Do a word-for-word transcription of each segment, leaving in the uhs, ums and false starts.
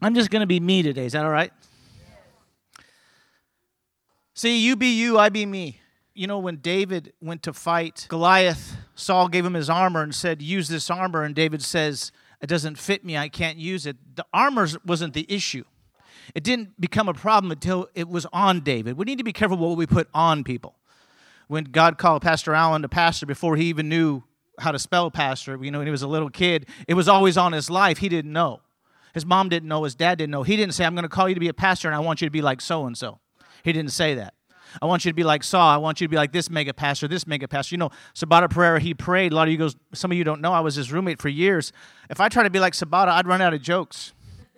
I'm just going to be me today. Is that all right? See, you be you, I be me. You know, when David went to fight Goliath, Saul gave him his armor and said, use this armor. And David says, it doesn't fit me. I can't use it. The armor wasn't the issue. It didn't become a problem until it was on David. We need to be careful what we put on people. When God called Pastor Allen to pastor before he even knew how to spell pastor, you know, when he was a little kid, it was always on his life. He didn't know. His mom didn't know. His dad didn't know. He didn't say, I'm going to call you to be a pastor and I want you to be like so-and-so. He didn't say that. I want you to be like Saul. I want you to be like this mega pastor, this mega pastor. You know, Sabata Pereira, he prayed. A lot of you goes, some of you don't know, I was his roommate for years. If I try to be like Sabata, I'd run out of jokes.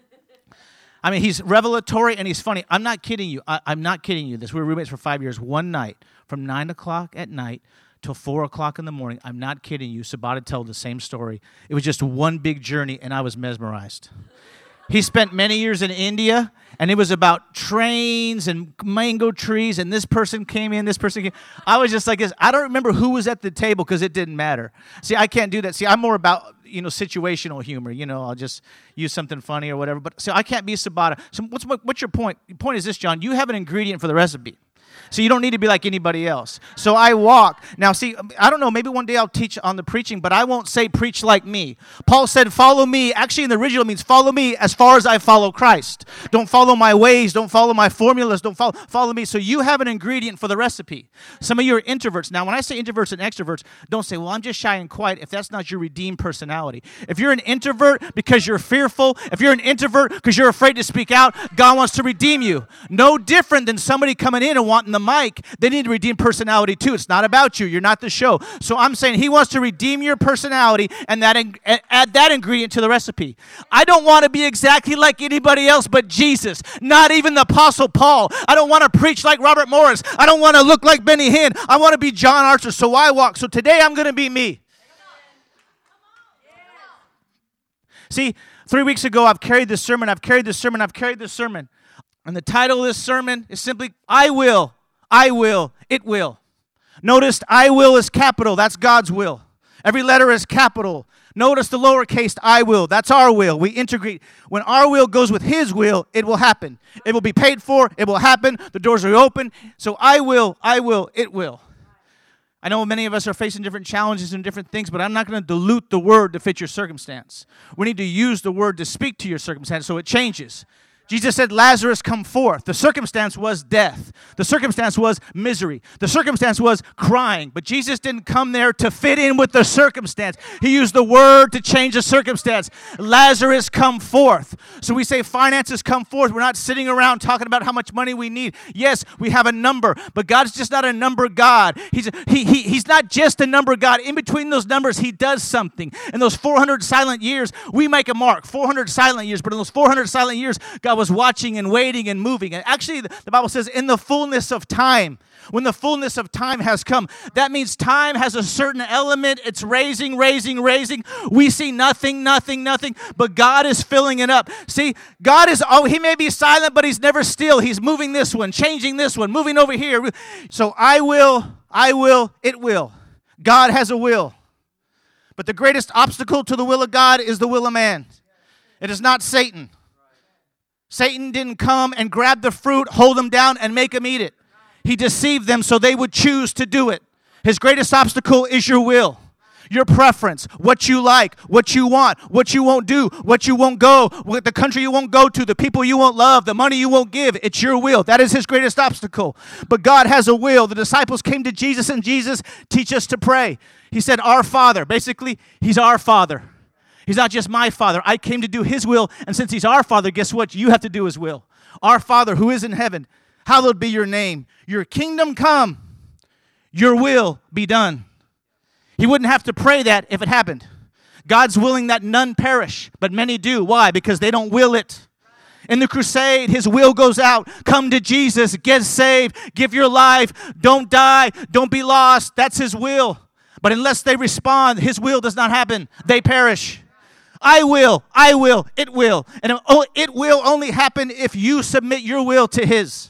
I mean, he's revelatory and he's funny. I'm not kidding you. I, I'm not kidding you. This we were roommates for five years. One night, from nine o'clock at night till four o'clock in the morning. I'm not kidding you. Sabata told the same story. It was just one big journey, and I was mesmerized. He spent many years in India, and it was about trains and mango trees, and this person came in, this person came. I was just like this. I don't remember who was at the table because it didn't matter. See, I can't do that. See, I'm more about, you know, situational humor. You know, I'll just use something funny or whatever. But so I can't be Sabata. So what's what's your point? Your point is this, John. You have an ingredient for the recipe. So you don't need to be like anybody else. So I walk. Now, see, I don't know, maybe one day I'll teach on the preaching, but I won't say preach like me. Paul said, follow me. Actually, in the original means follow me as far as I follow Christ. Don't follow my ways. Don't follow my formulas. Don't follow, follow me. So you have an ingredient for the recipe. Some of you are introverts. Now, when I say introverts and extroverts, don't say, well, I'm just shy and quiet if that's not your redeemed personality. If you're an introvert because you're fearful, if you're an introvert because you're afraid to speak out, God wants to redeem you. No different than somebody coming in and wanting the mic. They need to redeem personality too. It's not about you. You're not the show. So I'm saying he wants to redeem your personality and that in, add that ingredient to the recipe. I don't want to be exactly like anybody else but Jesus. Not even the Apostle Paul. I don't want to preach like Robert Morris. I don't want to look like Benny Hinn. I want to be John Archer. So I walk. So today I'm going to be me. See, three weeks ago I've carried this sermon. I've carried this sermon. I've carried this sermon. And the title of this sermon is simply, I will. I will, it will. Notice I will is capital. That's God's will. Every letter is capital. Notice the lowercase I will. That's our will. We integrate. When our will goes with his will, it will happen. It will be paid for. It will happen. The doors are open. So I will, I will, it will. I know many of us are facing different challenges and different things, but I'm not going to dilute the word to fit your circumstance. We need to use the word to speak to your circumstance so it changes. Jesus said, Lazarus, come forth. The circumstance was death. The circumstance was misery. The circumstance was crying. But Jesus didn't come there to fit in with the circumstance. He used the word to change the circumstance. Lazarus, come forth. So we say finances come forth. We're not sitting around talking about how much money we need. Yes, we have a number, but God's just not a number God. He's, he, he, he's not just a number God. In between those numbers, he does something. In those four hundred silent years, we make a mark. four hundred silent years. But in those four hundred silent years, God was watching and waiting and moving. And actually, the Bible says, in the fullness of time, when the fullness of time has come, that means time has a certain element. It's raising, raising, raising. We see nothing, nothing, nothing, but God is filling it up. See, God is, oh, he may be silent, but he's never still. He's moving this one, changing this one, moving over here. So I will, I will, it will. God has a will. But the greatest obstacle to the will of God is the will of man. It is not Satan. Satan didn't come and grab the fruit, hold them down, and make them eat it. He deceived them so they would choose to do it. His greatest obstacle is your will, your preference, what you like, what you want, what you won't do, what you won't go, what the country you won't go to, the people you won't love, the money you won't give. It's your will. That is his greatest obstacle. But God has a will. The disciples came to Jesus, and Jesus, teach us to pray. He said, our Father. Basically, he's our Father. He's not just my Father. I came to do his will, and since he's our Father, guess what? You have to do his will. Our Father who is in heaven, hallowed be your name. Your kingdom come, your will be done. He wouldn't have to pray that if it happened. God's willing that none perish, but many do. Why? Because they don't will it. In the crusade, his will goes out. Come to Jesus, get saved, give your life, don't die, don't be lost. That's his will. But unless they respond, his will does not happen. They perish. I will, I will, it will. And it will only happen if you submit your will to his.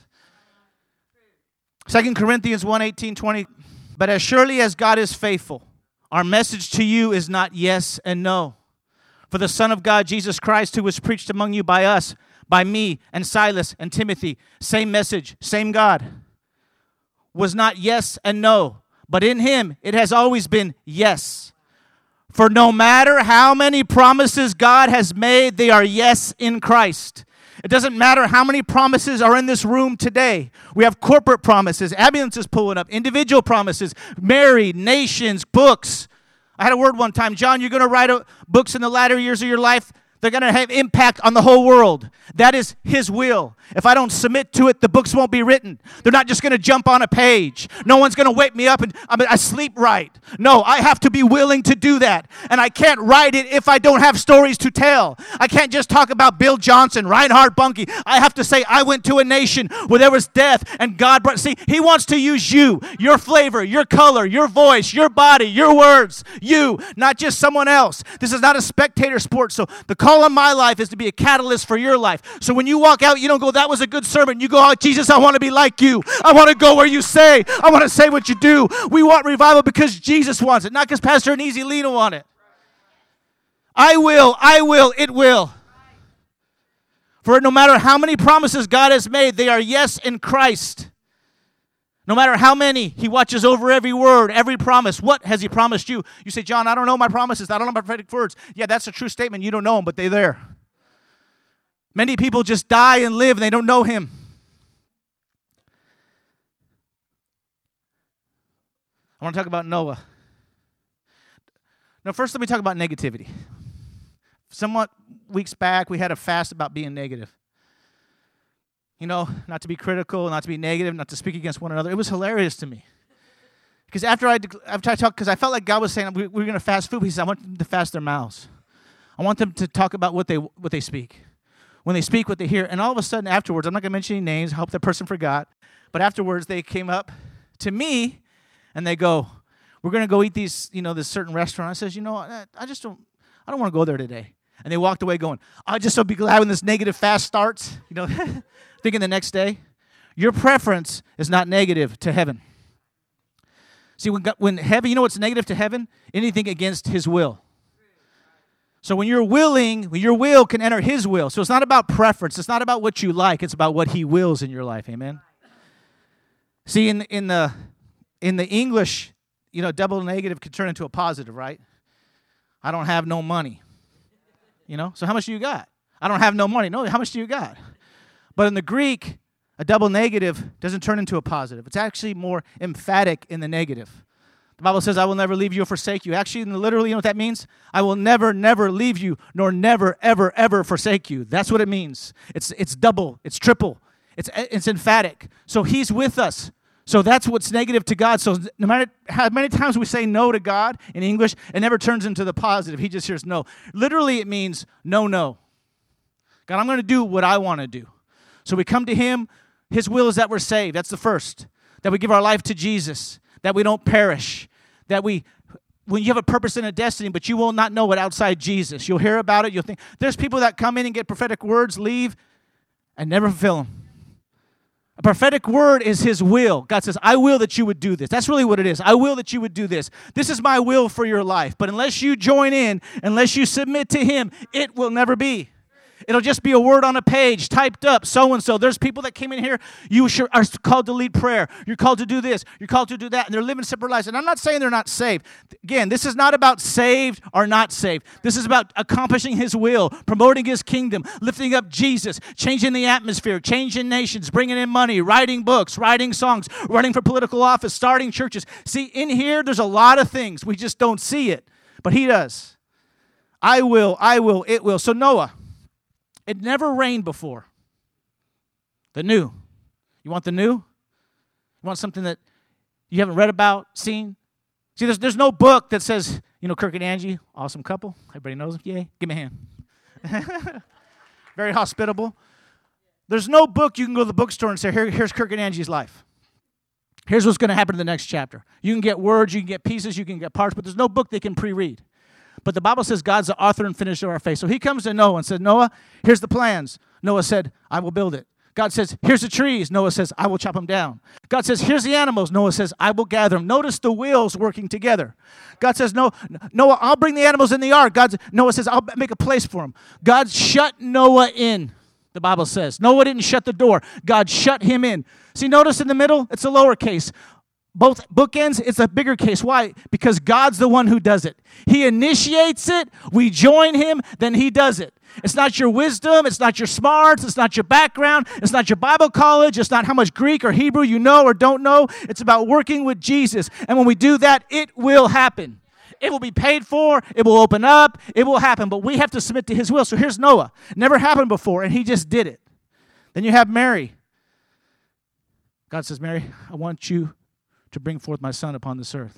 Second Corinthians one, eighteen, twenty. But as surely as God is faithful, our message to you is not yes and no. For the Son of God, Jesus Christ, who was preached among you by us, by me and Silas and Timothy, same message, same God, was not yes and no, but in him it has always been yes. For no matter how many promises God has made, they are yes in Christ. It doesn't matter how many promises are in this room today. We have corporate promises, ambulances pulling up, individual promises, married, nations, books. I had a word one time, John, you're going to write a, books in the latter years of your life. They're going to have impact on the whole world. That is his will. If I don't submit to it, the books won't be written. They're not just going to jump on a page. No one's going to wake me up and I, mean, I sleep right. No, I have to be willing to do that. And I can't write it if I don't have stories to tell. I can't just talk about Bill Johnson, Reinhard Bonnke. I have to say I went to a nation where there was death and God brought. See, he wants to use you, your flavor, your color, your voice, your body, your words, you, not just someone else. This is not a spectator sport. So the call on my life is to be a catalyst for your life. So when you walk out, you don't go, that was a good sermon. You go, oh, Jesus, I want to be like you. I want to go where you say. I want to say what you do. We want revival because Jesus wants it, not because Pastor Aneezy Lena want it. I will, I will, it will. For no matter how many promises God has made, they are yes in Christ. No matter how many, he watches over every word, every promise. What has he promised you? You say, John, I don't know my promises. I don't know my prophetic words. Yeah, that's a true statement. You don't know them, but they're there. Many people just die and live, and they don't know him. I want to talk about Noah. Now, first let me talk about negativity. Somewhat weeks back, we had a fast about being negative. You know, not to be critical, not to be negative, not to speak against one another. It was hilarious to me. Because after I, after I talked, because I felt like God was saying, we, we're going to fast food. He said, I want them to fast their mouths. I want them to talk about what they what they speak. When they speak, what they hear. And all of a sudden afterwards, I'm not going to mention any names. I hope that person forgot. But afterwards, they came up to me, and they go, we're going to go eat these, you know, this certain restaurant. I says, you know, I, I just don't, I don't want to go there today. And they walked away going, I'll just so be glad when this negative fast starts. You know, thinking the next day. Your preference is not negative to heaven. See, when, God, when heaven, you know what's negative to heaven? Anything against his will. So when you're willing, when your will can enter his will. So it's not about preference. It's not about what you like. It's about what he wills in your life. Amen? See, in, in, the, in the English, you know, double negative can turn into a positive, right? I don't have no money. You know, so how much do you got? I don't have no money. No, how much do you got? But in the Greek, a double negative doesn't turn into a positive. It's actually more emphatic in the negative. The Bible says, I will never leave you or forsake you. Actually, literally, you know what that means? I will never, never leave you, nor never, ever, ever forsake you. That's what it means. It's it's double. It's triple. It's it's emphatic. So he's with us. So that's what's negative to God. So no matter how many times we say no to God in English, it never turns into the positive. He just hears no. Literally, it means no, no. God, I'm going to do what I want to do. So we come to him. His will is that we're saved. That's the first. That we give our life to Jesus. That we don't perish. That we, when you have a purpose and a destiny, but you will not know it outside Jesus. You'll hear about it. You'll think, there's people that come in and get prophetic words, leave, and never fulfill them. A prophetic word is his will. God says, I will that you would do this. That's really what it is. I will that you would do this. This is my will for your life. But unless you join in, unless you submit to him, it will never be. It'll just be a word on a page, typed up, so-and-so. There's people that came in here, you are called to lead prayer. You're called to do this. You're called to do that. And they're living separate lives. And I'm not saying they're not saved. Again, this is not about saved or not saved. This is about accomplishing his will, promoting his kingdom, lifting up Jesus, changing the atmosphere, changing nations, bringing in money, writing books, writing songs, running for political office, starting churches. See, in here, there's a lot of things. We just don't see it. But he does. I will, I will, it will. So Noah. It never rained before. The new. You want the new? You want something that you haven't read about, seen? See, there's there's no book that says, you know, Kirk and Angie, awesome couple. Everybody knows them. Yay. Give me a hand. Very hospitable. There's no book you can go to the bookstore and say, Here, here's Kirk and Angie's life. Here's what's going to happen in the next chapter. You can get words, you can get pieces, you can get parts, but there's no book they can pre-read. But the Bible says God's the author and finisher of our faith. So he comes to Noah and said, Noah, here's the plans. Noah said, I will build it. God says, here's the trees. Noah says, I will chop them down. God says, here's the animals. Noah says, I will gather them. Notice the wheels working together. God says, no, Noah, I'll bring the animals in the ark. God, Noah says, I'll make a place for them. God shut Noah in, the Bible says. Noah didn't shut the door. God shut him in. See, notice in the middle, it's a lowercase. Both bookends, it's a bigger case. Why? Because God's the one who does it. He initiates it, we join him, then he does it. It's not your wisdom, it's not your smarts, it's not your background, it's not your Bible college, it's not how much Greek or Hebrew you know or don't know. It's about working with Jesus. And when we do that, it will happen. It will be paid for, it will open up, it will happen. But we have to submit to his will. So here's Noah. Never happened before, and he just did it. Then you have Mary. God says, Mary, I want you to bring forth my son upon this earth.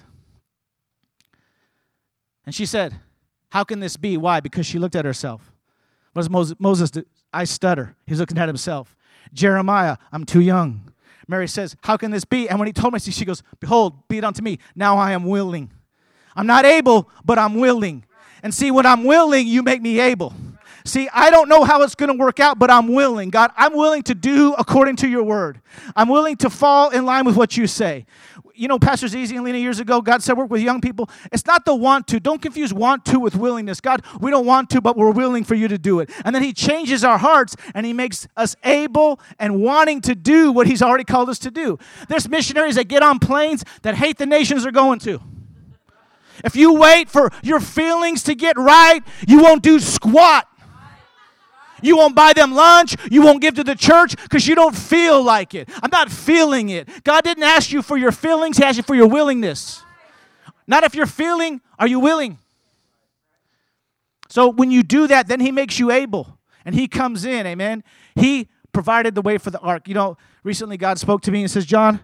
And she said, how can this be? Why? Because she looked at herself. What does Moses, Moses do? I stutter. He's looking at himself. Jeremiah, I'm too young. Mary says, how can this be? And when he told me, she goes, behold, be it unto me. Now I am willing. I'm not able, but I'm willing. And see, when I'm willing, you make me able. See, I don't know how it's going to work out, but I'm willing. God, I'm willing to do according to your word. I'm willing to fall in line with what you say. You know, Pastor Zizi and Lena years ago, God said work with young people. It's not the want to. Don't confuse want to with willingness. God, we don't want to, but we're willing for you to do it. And then he changes our hearts, and he makes us able and wanting to do what he's already called us to do. There's missionaries that get on planes that hate the nations they're going to. If you wait for your feelings to get right, you won't do squat. You won't buy them lunch. You won't give to the church because you don't feel like it. I'm not feeling it. God didn't ask you for your feelings. He asked you for your willingness. Not if you're feeling, are you willing? So when you do that, then he makes you able. And he comes in, amen. He provided the way for the ark. You know, recently God spoke to me and says, John,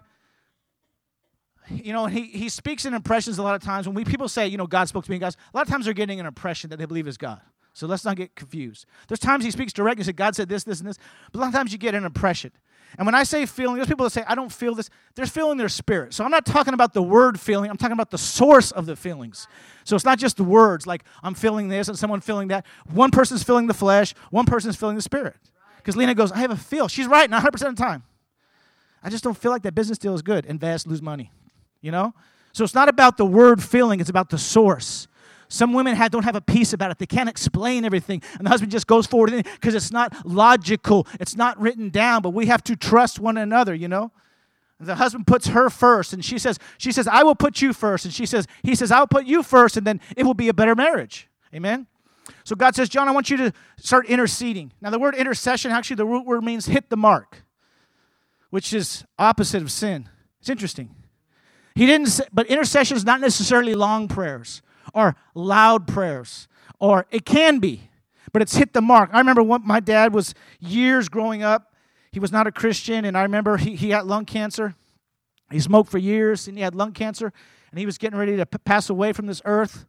you know, he, he speaks in impressions a lot of times. When we people say, you know, God spoke to me, guys, a lot of times they're getting an impression that they believe is God. So let's not get confused. There's times he speaks directly, said God said this, this, and this. But a lot of times you get an impression. And when I say feeling, there's people that say, I don't feel this. They're feeling their spirit. So I'm not talking about the word feeling. I'm talking about the source of the feelings. So it's not just the words, like I'm feeling this and someone feeling that. One person's feeling the flesh. One person's feeling the spirit. Because Lena goes, I have a feel. She's right one hundred percent of the time. I just don't feel like that business deal is good. Invest, lose money. You know? So it's not about the word feeling. It's about the source. Some women have, don't have a peace about it. They can't explain everything. And the husband just goes forward because it's not logical. It's not written down. But we have to trust one another, you know. The husband puts her first. And she says, she says, I will put you first. And she says, he says, I'll put you first. And then it will be a better marriage. Amen. So God says, John, I want you to start interceding. Now the word intercession, actually the root word means hit the mark, which is opposite of sin. It's interesting. He didn't say, but intercession is not necessarily long prayers or loud prayers, or it can be, but it's hit the mark. I remember when my dad was years growing up. He was not a Christian, and I remember he, he had lung cancer. He smoked for years, and he had lung cancer, and he was getting ready to p- pass away from this earth.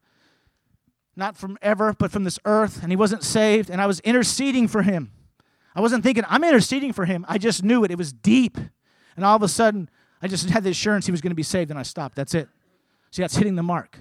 Not from ever, but from this earth, and he wasn't saved, and I was interceding for him. I wasn't thinking, I'm interceding for him. I just knew it. It was deep, and all of a sudden, I just had the assurance he was going to be saved, and I stopped. That's it. See, that's hitting the mark.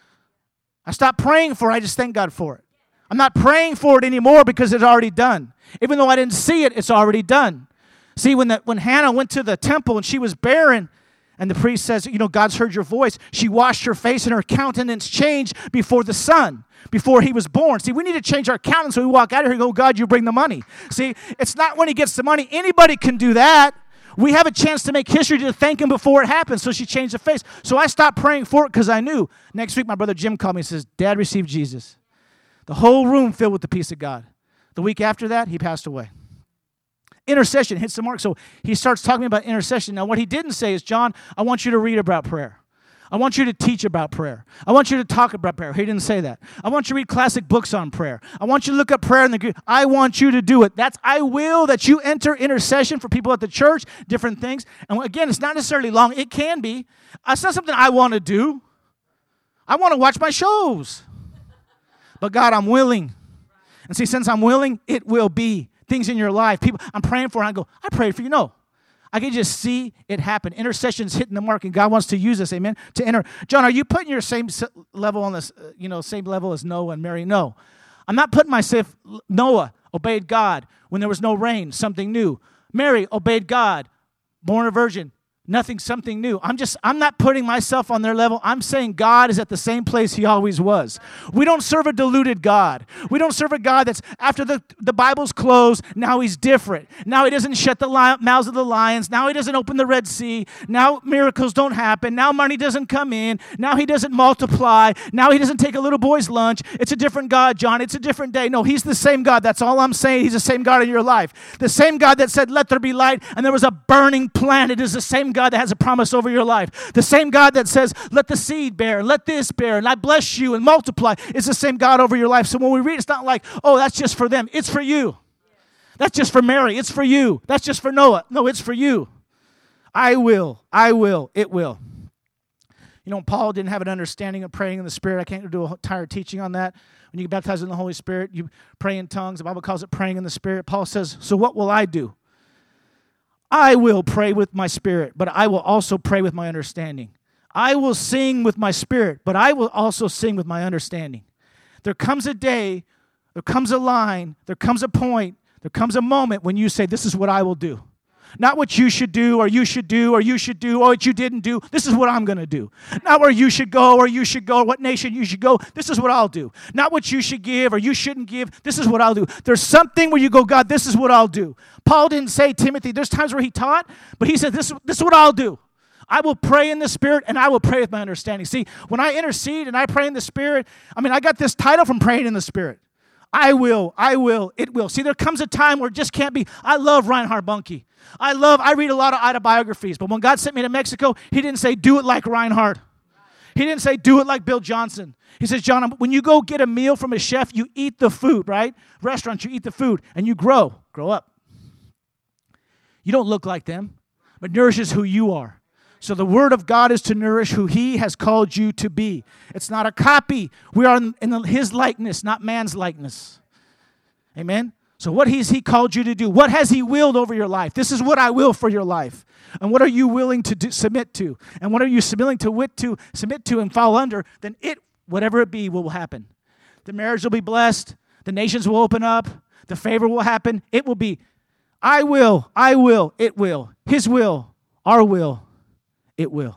I stopped praying for it. I just thank God for it. I'm not praying for it anymore because it's already done. Even though I didn't see it, it's already done. See, when the, when Hannah went to the temple and she was barren, and the priest says, you know, God's heard your voice, she washed her face and her countenance changed before the son, before he was born. See, we need to change our countenance when we walk out of here and go, God, you bring the money. See, it's not when he gets the money. Anybody can do that. We have a chance to make history to thank him before it happens. So she changed her face. So I stopped praying for it because I knew. Next week, my brother Jim called me and says, Dad received Jesus. The whole room filled with the peace of God. The week after that, he passed away. Intercession hits the mark. So he starts talking about intercession. Now, what he didn't say is, John, I want you to read about prayer. I want you to teach about prayer. I want you to talk about prayer. He didn't say that. I want you to read classic books on prayer. I want you to look up prayer in the Greek. I want you to do it. That's I will that you enter intercession for people at the church, different things. And again, it's not necessarily long. It can be. It's not something I want to do. I want to watch my shows. But God, I'm willing. And see, since I'm willing, it will be. Things in your life. People, I'm praying for, and I go, I prayed for you. No. I can just see it happen. Intercession's hitting the mark, and God wants to use us, amen, to enter. John, are you putting your same level on this, you know, same level as Noah and Mary? No. I'm not putting myself, Noah obeyed God when there was no rain, something new. Mary obeyed God, born a virgin. Nothing, something new. I'm just, I'm not putting myself on their level. I'm saying God is at the same place he always was. We don't serve a diluted God. We don't serve a God that's, after the, the Bible's closed, now he's different. Now he doesn't shut the li- mouths of the lions. Now he doesn't open the Red Sea. Now miracles don't happen. Now money doesn't come in. Now he doesn't multiply. Now he doesn't take a little boy's lunch. It's a different God, John. It's a different day. No, he's the same God. That's all I'm saying. He's the same God in your life. The same God that said, let there be light, and there was a burning planet is the same God that has a promise over your life. The same God that says, let the seed bear, and let this bear, and I bless you and multiply, is the same God over your life. So when we read, it's not like, oh, that's just for them. It's for you. That's just for Mary. It's for you. That's just for Noah. No, it's for you. I will. I will. It will. You know, Paul didn't have an understanding of praying in the Spirit. I can't do an entire teaching on that. When you get baptized in the Holy Spirit, you pray in tongues. The Bible calls it praying in the Spirit. Paul says, so what will I do? I will pray with my spirit, but I will also pray with my understanding. I will sing with my spirit, but I will also sing with my understanding. There comes a day, there comes a line, there comes a point, there comes a moment when you say, this is what I will do. Not what you should do, or you should do, or you should do, or what you didn't do. This is what I'm going to do. Not where you should go, or you should go, or what nation you should go. This is what I'll do. Not what you should give, or you shouldn't give. This is what I'll do. There's something where you go, God, this is what I'll do. Paul didn't say, Timothy, there's times where he taught, but he said, this, this is what I'll do. I will pray in the Spirit, and I will pray with my understanding. See, when I intercede and I pray in the Spirit, I mean, I got this title from praying in the Spirit. I will, I will, it will. See, there comes a time where it just can't be. I love Reinhard Bonnke. I love, I read a lot of autobiographies, but when God sent me to Mexico, he didn't say, do it like Reinhard. He didn't say, do it like Bill Johnson. He says, John, when you go get a meal from a chef, you eat the food, right? Restaurants, you eat the food, and you grow, grow up. You don't look like them, but nourishes who you are. So the word of God is to nourish who he has called you to be. It's not a copy. We are in, in his likeness, not man's likeness. Amen? So what has he called you to do? What has he willed over your life? This is what I will for your life. And what are you willing to do, submit to? And what are you willing to, wit to submit to and fall under? Then it, whatever it be, will happen. The marriage will be blessed. The nations will open up. The favor will happen. It will be, I will, I will, it will. His will, our will, it will.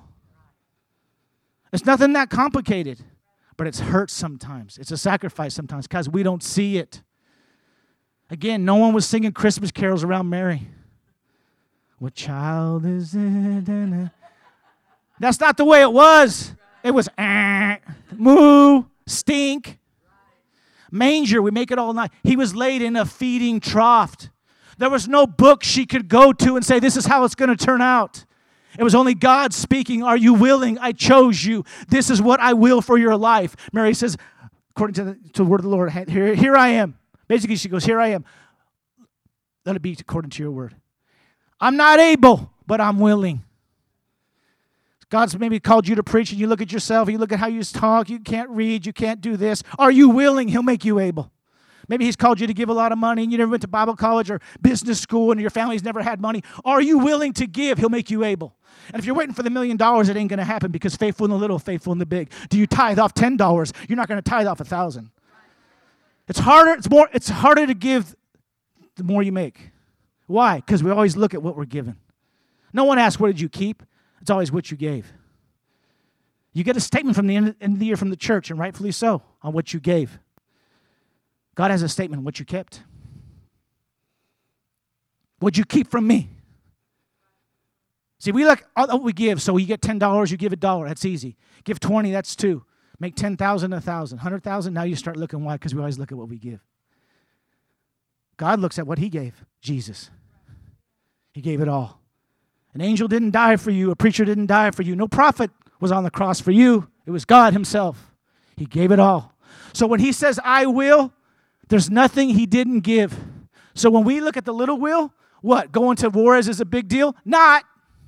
It's nothing that complicated, but it's hurt sometimes. It's a sacrifice sometimes because we don't see it. Again, no one was singing Christmas carols around Mary. What child is it? That's not the way it was. It was eh, moo, stink, manger. We make it all night. He was laid in a feeding trough. There was no book she could go to and say, this is how it's going to turn out. It was only God speaking. Are you willing? I chose you. This is what I will for your life. Mary says, according to the, to the word of the Lord, here, here I am. Basically, she goes, here I am. Let it be according to your word. I'm not able, but I'm willing. God's maybe called you to preach, and you look at yourself, you look at how you talk, you can't read, you can't do this. Are you willing? He'll make you able. Maybe he's called you to give a lot of money, and you never went to Bible college or business school, and your family's never had money. Are you willing to give? He'll make you able. And if you're waiting for the million dollars, it ain't going to happen because faithful in the little, faithful in the big. Do you tithe off ten dollars? You're not going to tithe off a thousand. It's harder. It's more. It's harder to give the more you make. Why? Because we always look at what we're given. No one asks, what did you keep? It's always what you gave. You get a statement from the end of the year from the church, and rightfully so, on what you gave. God has a statement on what you kept. What'd you keep from me? See, we look at what we give. So you get ten dollars, you give a dollar. That's easy. Give twenty, that's two. Make ten thousand, a thousand. one hundred thousand, now you start looking why? Because we always look at what we give. God looks at what he gave, Jesus. He gave it all. An angel didn't die for you. A preacher didn't die for you. No prophet was on the cross for you. It was God himself. He gave it all. So when he says, I will, there's nothing he didn't give. So when we look at the little will, what? Going to wars is a big deal? Not.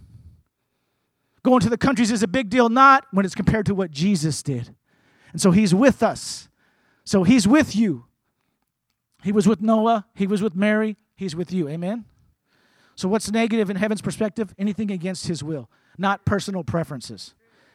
Going to the countries is a big deal? Not when it's compared to what Jesus did. And so he's with us. So he's with you. He was with Noah. He was with Mary. He's with you. Amen? So what's negative in heaven's perspective? Anything against his will, not personal preferences.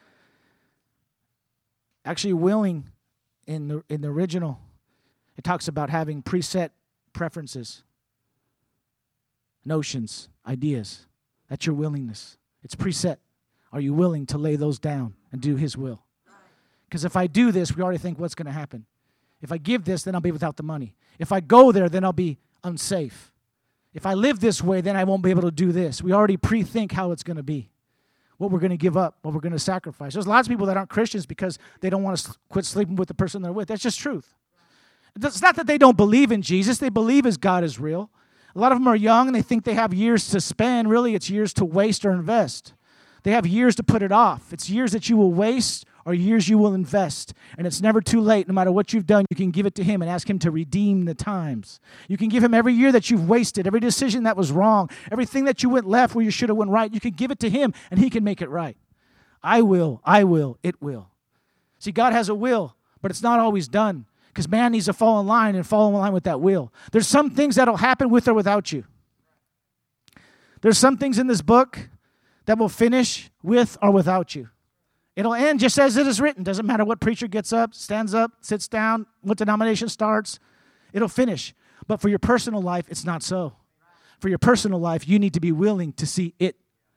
Actually, willing in the in the original, it talks about having preset preferences. notions, ideas. That's your willingness. It's preset. Are you willing to lay those down and do His will? Because if I do this, we already think what's going to happen. If I give this, then I'll be without the money. If I go there, then I'll be unsafe. If I live this way, then I won't be able to do this. We already pre-think how it's going to be, what we're going to give up, what we're going to sacrifice. There's lots of people that aren't Christians because they don't want to quit sleeping with the person they're with. That's just truth. It's not that they don't believe in Jesus. They believe His God is real. A lot of them are young and they think they have years to spend. Really, it's years to waste or invest. They have years to put it off. It's years that you will waste or years you will invest. And it's never too late. No matter what you've done, you can give it to Him and ask Him to redeem the times. You can give Him every year that you've wasted, every decision that was wrong, everything that you went left where you should have went right. You can give it to Him and He can make it right. I will, I will, it will. See, God has a will, but it's not always done because man needs to fall in line and fall in line with that will. There's some things that will happen with or without you. There's some things in this book that will finish with or without you. It'll end just as it is written. Doesn't matter what preacher gets up, stands up, sits down, what denomination starts. It'll finish. But for your personal life, it's not so. For your personal life, you need to be willing to see it.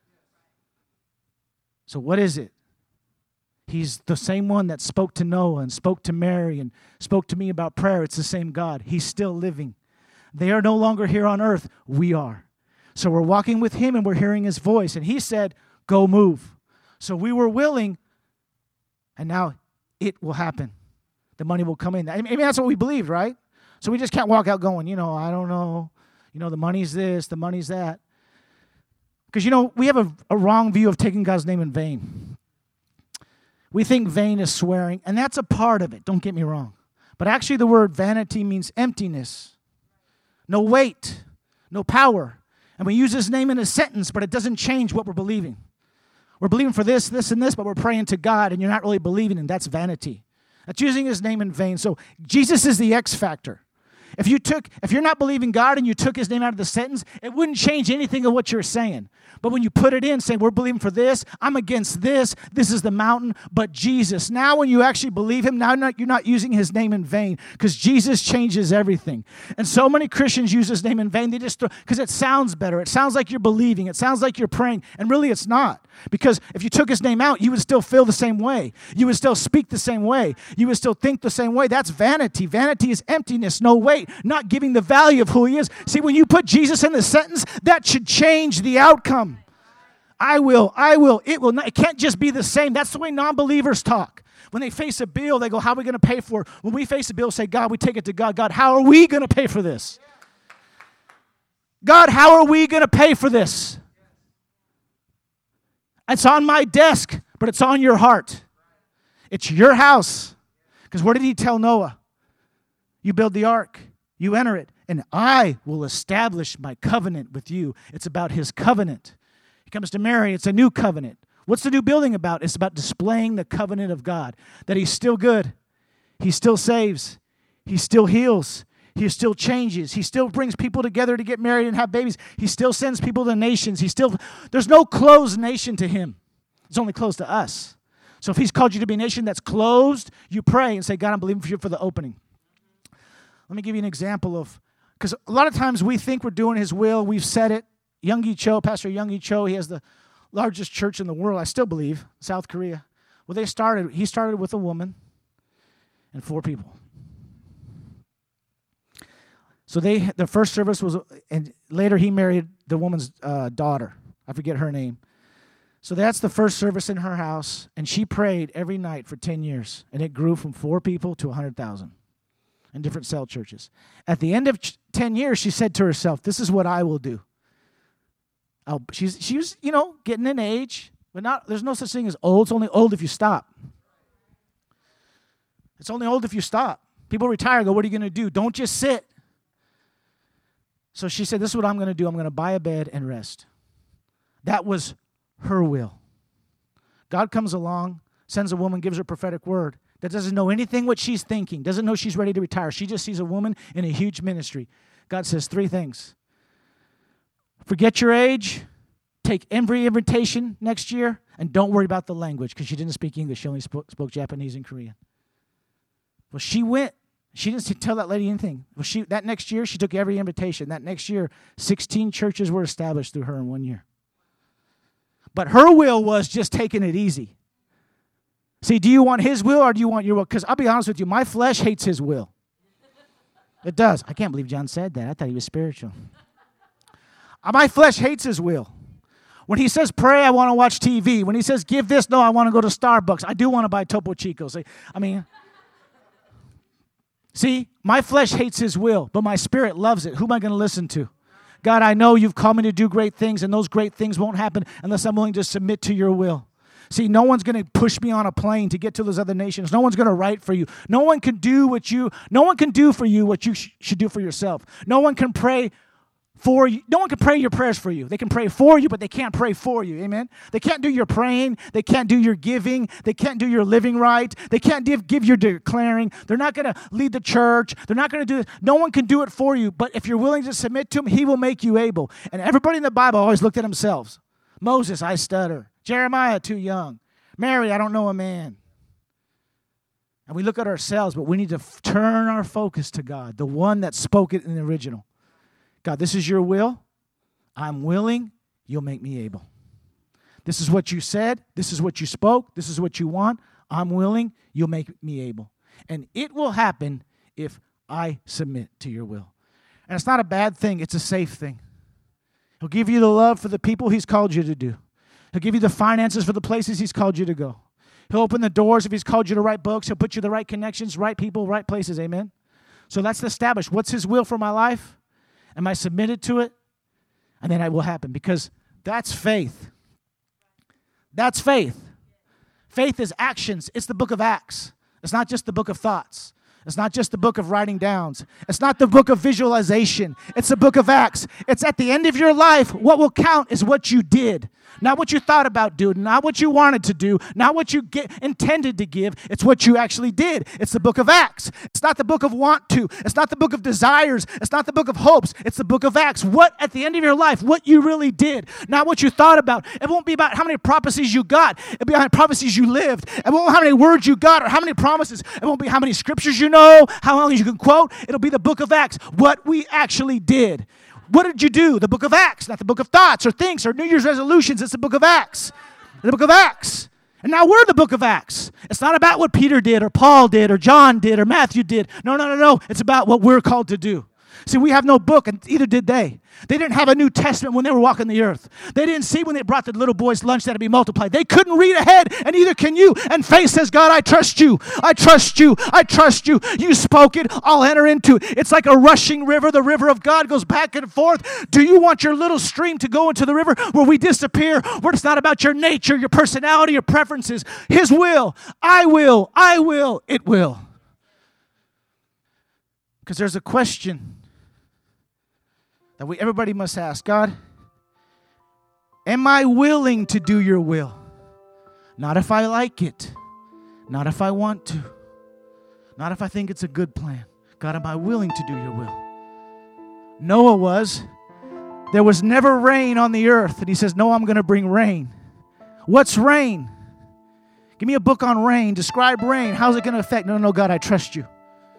So what is it? He's the same one that spoke to Noah and spoke to Mary and spoke to me about prayer. It's the same God. He's still living. They are no longer here on earth. We are. So we're walking with Him and we're hearing His voice. And He said, go move. So we were willing, and now it will happen. The money will come in. I mean, that's what we believed, right? So we just can't walk out going, you know, I don't know. You know, the money's this, the money's that. Because, you know, we have a, a wrong view of taking God's name in vain. We think vain is swearing, and that's a part of it. Don't get me wrong. But actually the word vanity means emptiness. No weight, no power. And we use His name in a sentence, but it doesn't change what we're believing. We're believing for this, this, and this, but we're praying to God, and you're not really believing in. That's vanity. That's using His name in vain. So Jesus is the X factor. If you took, if you're not believing God and you took His name out of the sentence, it wouldn't change anything of what you're saying. But when you put it in, saying, we're believing for this, I'm against this, this is the mountain, but Jesus. Now when you actually believe Him, now not, you're not using His name in vain because Jesus changes everything. And so many Christians use His name in vain. They just, because it sounds better. It sounds like you're believing. It sounds like you're praying. And really it's not. Because if you took His name out, you would still feel the same way. You would still speak the same way. You would still think the same way. That's vanity. Vanity is emptiness, no weight, not giving the value of who He is. See, when you put Jesus in the sentence, that should change the outcome. I will, I will, it will not. It can't just be the same. That's the way non-believers talk. When they face a bill, they go, how are we going to pay for it? When we face a bill, say, God, we take it to God. God, how are we going to pay for this? God, how are we going to pay for this? It's on my desk, but it's on your heart. It's your house. Because what did He tell Noah? You build the ark, you enter it, and I will establish my covenant with you. It's about His covenant. He comes to Mary, it's a new covenant. What's the new building about? It's about displaying the covenant of God, that He's still good, He still saves, He still heals, He still changes, He still brings people together to get married and have babies. He still sends people to nations. He still, there's no closed nation to Him. It's only closed to us. So if He's called you to be a nation that's closed, you pray and say, God, I'm believing for you for the opening. Let me give you an example of, because a lot of times we think we're doing His will. We've said it. Youngie Cho, Pastor Youngie Cho, he has the largest church in the world, I still believe, South Korea. Well, they started, he started with a woman and four people. So they, the first service was, and later he married the woman's uh, daughter. I forget her name. So that's the first service in her house, and she prayed every night for ten years, and it grew from four people to one hundred thousand in different cell churches. At the end of ten years, she said to herself, this is what I will do. Oh, she's she was, you know, getting in age, but not. There's no such thing as old. It's only old if you stop. It's only old if you stop. People retire, go, what are you going to do? Don't just sit. So she said, this is what I'm going to do. I'm going to buy a bed and rest. That was her will. God comes along, sends a woman, gives her a prophetic word that doesn't know anything what she's thinking, doesn't know she's ready to retire. She just sees a woman in a huge ministry. God says three things. Forget your age, take every invitation next year, and don't worry about the language because she didn't speak English. She only spoke, spoke Japanese and Korean. Well, she went, She didn't tell that lady anything. Well, she that next year, she took every invitation. That next year, sixteen churches were established through her in one year. But her will was just taking it easy. See, do you want his will or do you want your will? Because I'll be honest with you, my flesh hates his will. It does. I can't believe John said that. I thought he was spiritual. My flesh hates his will. When he says pray, I want to watch T V. When he says give this, no, I want to go to Starbucks. I do want to buy Topo Chicos. I mean, see, my flesh hates his will, but my spirit loves it. Who am I going to listen to? God, I know you've called me to do great things, and those great things won't happen unless I'm willing to submit to your will. See, no one's going to push me on a plane to get to those other nations. No one's going to write for you. No one can do what you, no one can do for you what you sh- should do for yourself. No one can pray for you. No one can pray your prayers for you. They can pray for you, but they can't pray for you. Amen? They can't do your praying. They can't do your giving. They can't do your living right. They can't give, give your declaring. They're not going to lead the church. They're not going to do it. No one can do it for you, but if you're willing to submit to him, he will make you able. And everybody in the Bible always looked at themselves. Moses, I stutter. Jeremiah, too young. Mary, I don't know a man. And we look at ourselves, but we need to f- turn our focus to God, the one that spoke it in the original. God, this is your will. I'm willing. You'll make me able. This is what you said. This is what you spoke. This is what you want. I'm willing. You'll make me able. And it will happen if I submit to your will. And it's not a bad thing. It's a safe thing. He'll give you the love for the people he's called you to do. He'll give you the finances for the places he's called you to go. He'll open the doors if he's called you to write books. He'll put you the right connections, right people, right places. Amen? So let's establish what's his will for my life. Am I submitted to it? And then it will happen because that's faith. That's faith. Faith is actions. It's the book of Acts. It's not just the book of thoughts. It's not just the book of writing downs. It's not the book of visualization. It's the book of Acts. It's at the end of your life, what will count is what you did. Not what you thought about doing, not what you wanted to do, not what you get, intended to give. It's what you actually did. It's the book of Acts. It's not the book of want to. It's not the book of desires. It's not the book of hopes. It's the book of Acts. What, at the end of your life, what you really did, not what you thought about. It won't be about how many prophecies you got. It'll be how many prophecies you lived. It won't be how many words you got or how many promises. It won't be how many scriptures you know, how long you can quote. It'll be the book of Acts, what we actually did. What did you do? The book of Acts, not the book of thoughts or things or New Year's resolutions. It's the book of Acts. The book of Acts. And now we're the book of Acts. It's not about what Peter did or Paul did or John did or Matthew did. No, no, no, no. It's about what we're called to do. See, we have no book, and either did they. They didn't have a New Testament when they were walking the earth. They didn't see when they brought the little boys lunch that would be multiplied. They couldn't read ahead, and neither can you. And faith says, God, I trust you. I trust you. I trust you. You spoke it. I'll enter into it. It's like a rushing river. The river of God goes back and forth. Do you want your little stream to go into the river where we disappear, where it's not about your nature, your personality, your preferences? His will. I will. I will. It will. Because there's a question that we everybody must ask. God, am I willing to do your will? Not if I like it. Not if I want to. Not if I think it's a good plan. God, am I willing to do your will? Noah was. There was never rain on the earth. And he says, no, I'm going to bring rain. What's rain? Give me a book on rain. Describe rain. How's it going to affect? No, no, no, God, I trust you.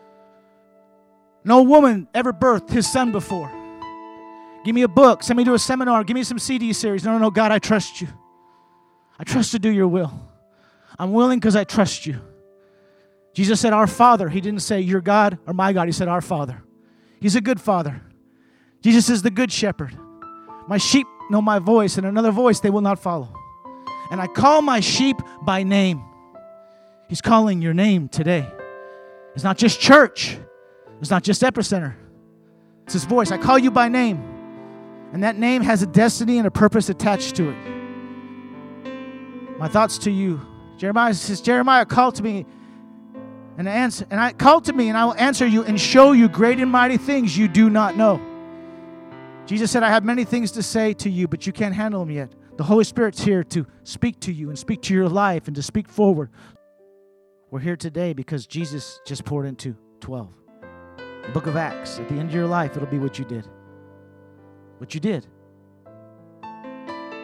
No woman ever birthed his son before. Give me a book. Send me to a seminar. Give me some C D series. No, no, no, God, I trust you. I trust to do your will. I'm willing because I trust you. Jesus said, our Father. He didn't say, your God or my God. He said, our Father. He's a good Father. Jesus is the good shepherd. My sheep know my voice, and another voice they will not follow. And I call my sheep by name. He's calling your name today. It's not just church. It's not just Epicenter. It's his voice. I call you by name. And that name has a destiny and a purpose attached to it. My thoughts to you. Jeremiah says, Jeremiah, call to me and answer, and I call to me and I will answer you and show you great and mighty things you do not know. Jesus said, I have many things to say to you, but you can't handle them yet. The Holy Spirit's here to speak to you and speak to your life and to speak forward. We're here today because Jesus just poured into twelve. The book of Acts. At the end of your life, it'll be what you did. What you did.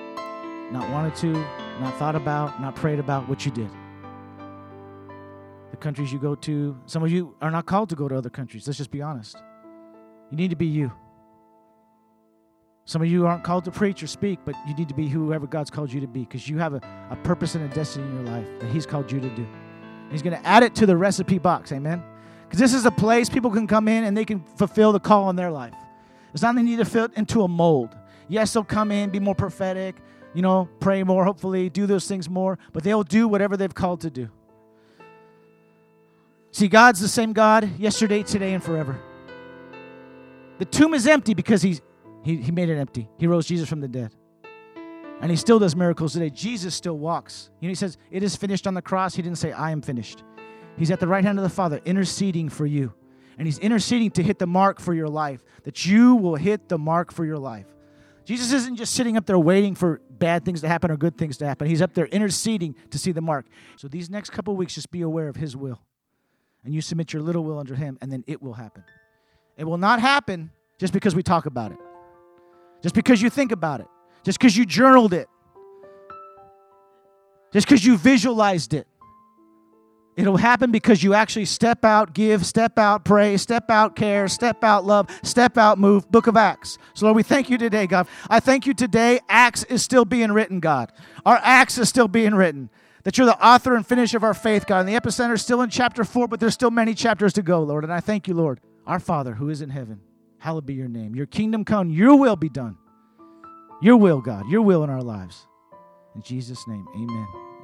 Not wanted to, not thought about, not prayed about, what you did. the countries you go to. Some of you are not called to go to other countries. Let's just be honest. You need to be you. Some of you aren't called to preach or speak, but you need to be whoever God's called you to be, because you have a, a purpose and a destiny in your life that He's called you to do. And He's going to add it to the recipe box, amen? Because this is a place people can come in and they can fulfill the call in their life. It's not they need to fit into a mold. Yes, they'll come in, be more prophetic, you know, pray more, hopefully, do those things more, but they'll do whatever they've called to do. See, God's the same God yesterday, today, and forever. The tomb is empty because he's He, he made it empty. He rose Jesus from the dead. And He still does miracles today. Jesus still walks. You know, He says, it is finished on the cross. He didn't say, I am finished. He's at the right hand of the Father, interceding for you. And He's interceding to hit the mark for your life, that you will hit the mark for your life. Jesus isn't just sitting up there waiting for bad things to happen or good things to happen. He's up there interceding to see the mark. So these next couple of weeks, just be aware of His will. And you submit your little will under Him, and then it will happen. It will not happen just because we talk about it. Just because you think about it. Just because you journaled it. Just because you visualized it. It'll happen because you actually step out, give, step out, pray, step out, care, step out, love, step out, move. Book of Acts. So Lord, we thank you today, God. I thank you today. Acts is still being written, God. Our Acts is still being written. That you're the author and finisher of our faith, God. And the epicenter is still in chapter four, but there's still many chapters to go, Lord. And I thank you, Lord. Our Father who is in heaven, hallowed be your name. Your kingdom come, your will be done. Your will, God, your will in our lives. In Jesus' name, amen.